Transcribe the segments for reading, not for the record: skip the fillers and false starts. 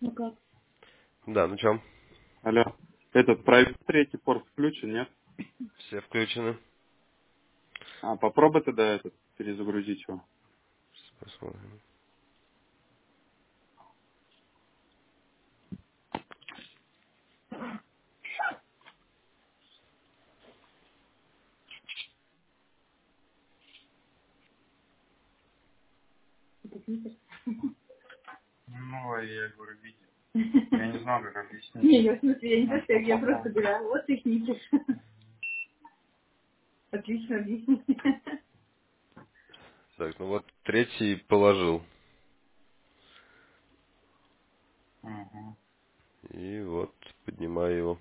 Ну как? Да, ну чё? Алло. Этот проект третий порт включен, нет? Все включены. А, попробуй тогда этот перезагрузить его. Посмотрим. Ну, я говорю, видел. Я не знал, как объяснить. Не, я в смысле, я не Ну, знаю, что я просто плохого? говорю, а вот техники. Отлично объяснили. Так, ну вот третий положил. Угу. И вот поднимаю его.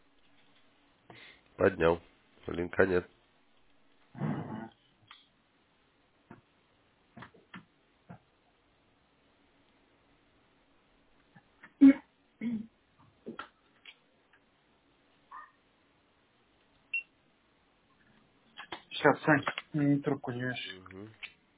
Поднял. Линка нет. Сейчас, Сань, не трубку не вешай. Угу.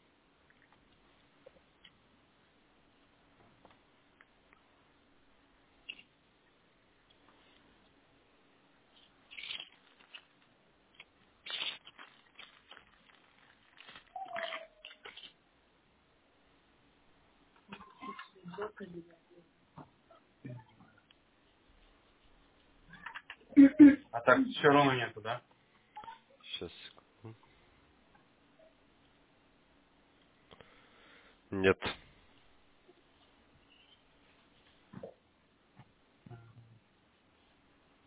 А так все равно нету, да? Сейчас. Нет.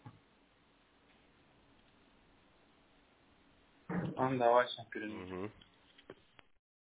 А, ну, давай, Сань, перезвони. Угу.